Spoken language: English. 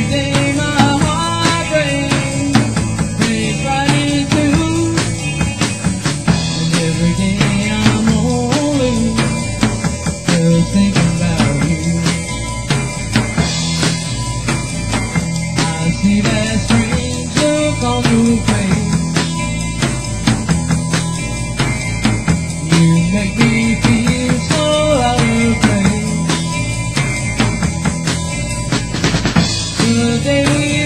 day my heart breaks right in two, and every day I'm only just thinking about you. I see that strange look on your face. You make me feel so out of place. The day we